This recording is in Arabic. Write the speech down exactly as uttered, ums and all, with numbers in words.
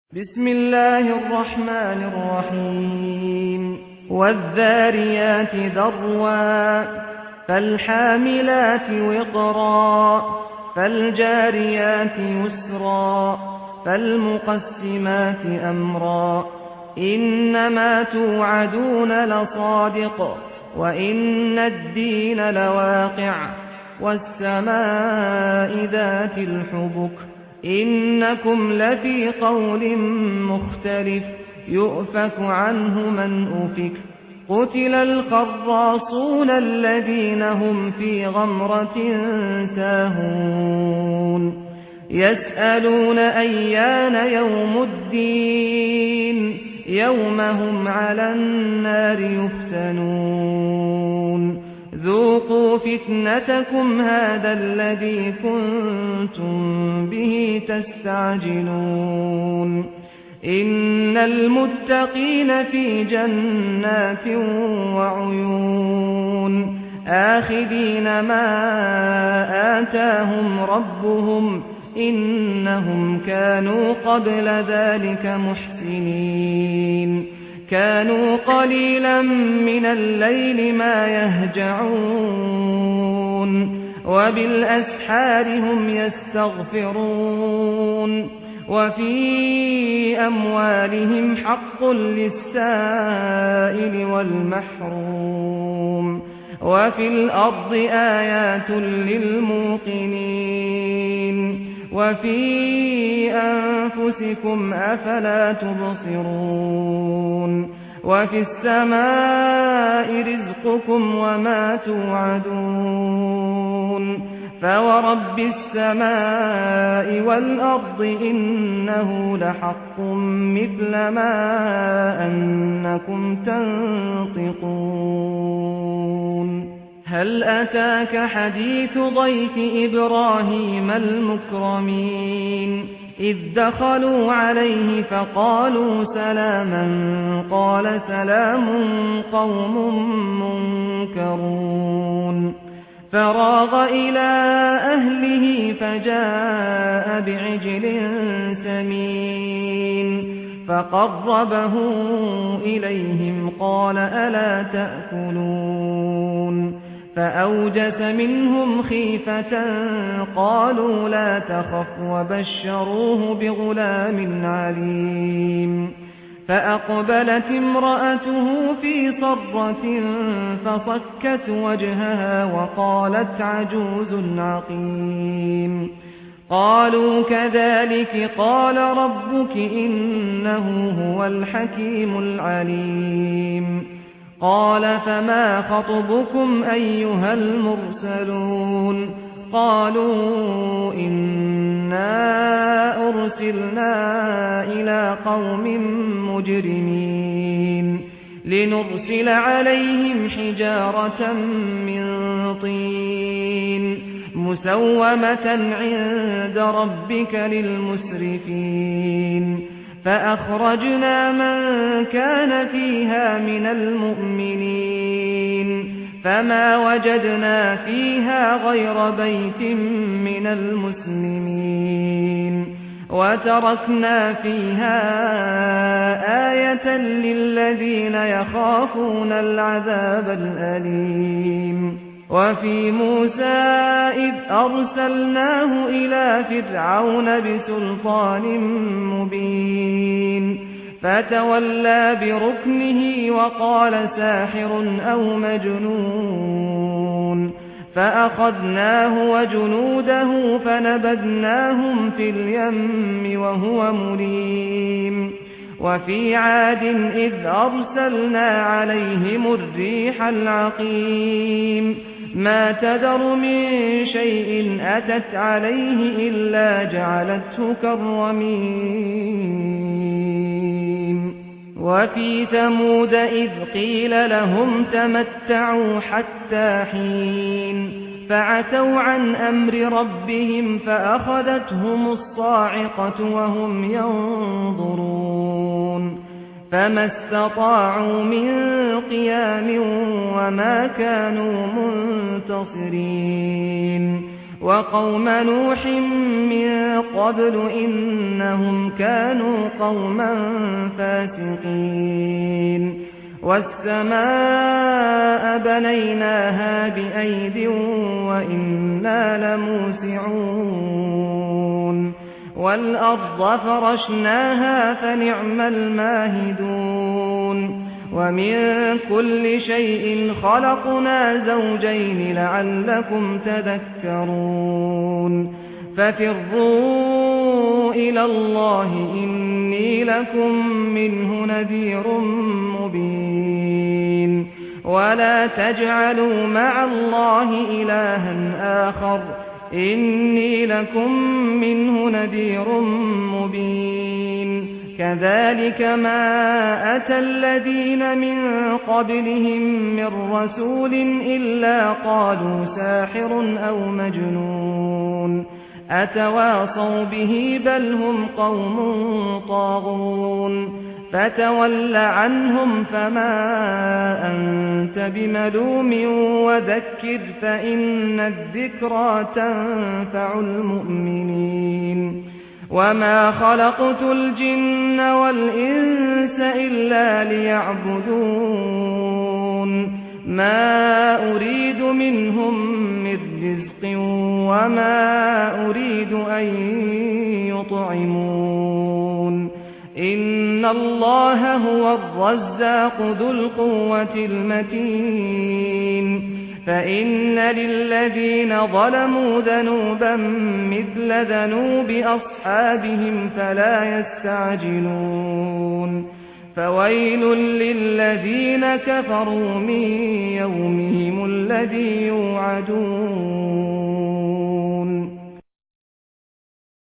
بسم الله الرحمن الرحيم والذاريات ذروا فالحاملات وقرا فالجاريات يسرا فالمقسمات أمرا إنما توعدون لصادق وإن الدين لواقع والسماء ذات الحبك إنكم لفي قول مختلف يؤفك عنه من أفك قتل الخراصون الذين هم في غمرة ساهون يسألون أيان يوم الدين يوم هم على النار يفتنون ذوقوا فتنتكم هذا الذي كنتم به تستعجلون إن المتقين في جنات وعيون آخذين ما آتاهم ربهم إنهم كانوا قبل ذلك محسنين كانوا قليلا من الليل ما يهجعون وبالأسحار هم يستغفرون وفي أموالهم حق للسائل والمحروم وفي الأرض آيات للموقنين وفي أنفسكم أفلا تبصرون وفي السماء رزقكم وما توعدون فورب السماء والأرض إنه لحق مثل ما أنكم تنطقون هل أتاك حديث ضيف إبراهيم المكرمين إذ دخلوا عليه فقالوا سلاما قال سلام قوم منكرون فراغ إلى أهله فجاء بعجل سمين فقربه إليهم قال ألا تأكلون فأوجس منهم خيفة قالوا لا تخف وبشروه بغلام عليم فأقبلت امرأته في صرة فصكت وجهها وقالت عجوز عقيم قالوا كذلك قال ربك إنه هو الحكيم العليم قال فما خطبكم أيها المرسلون قالوا إنا أرسلنا إلى قوم مجرمين لنرسل عليهم حجارة من طين مسومة عند ربك للمسرفين فأخرجنا من كان فيها من المؤمنين فما وجدنا فيها غير بيت من المسلمين وتركنا فيها آية للذين يخافون العذاب الأليم وفي موسى إذ أرسلناه إلى فرعون بسلطان مبين فتولى بركنه وقال ساحر أو مجنون فأخذناه وجنوده فنبذناهم في اليم وهو مليم وفي عاد إذ أرسلنا عليهم الريح العقيم ما تذر من شيء أتت عليه إلا جعلته كالرميم وفي ثمود إذ قيل لهم تمتعوا حتى حين فعتوا عن أمر ربهم فأخذتهم الصاعقة وهم ينظرون فما استطاعوا من قيام وما كانوا منتصرين وقوم نوح من قبل إنهم كانوا قوما فاسقين والسماء بنيناها بأيد وإنا لموسعون والأرض فرشناها فنعم الماهدون ومن كل شيء خلقنا زوجين لعلكم تذكرون ففروا إلى الله إني لكم منه نذير مبين ولا تجعلوا مع الله إلها آخر إني لكم منه نذير مبين كذلك ما أتى الذين من قبلهم من رسول إلا قالوا ساحر أو مجنون أتواصوا به بل هم قوم طاغون فتول عنهم فما أنت بملوم وذكر فإن الذكرى تنفع المؤمنين وما خلقت الجن والإنس إلا ليعبدون ما أريد منهم من رزق وما أريد أن يطعمون إن الله هو الرزاق ذو القوة المتين فإن للذين ظلموا ذنوبا مثل ذنوب أصحابهم فلا يستعجلون فويل للذين كفروا من يومهم الذي يوعدون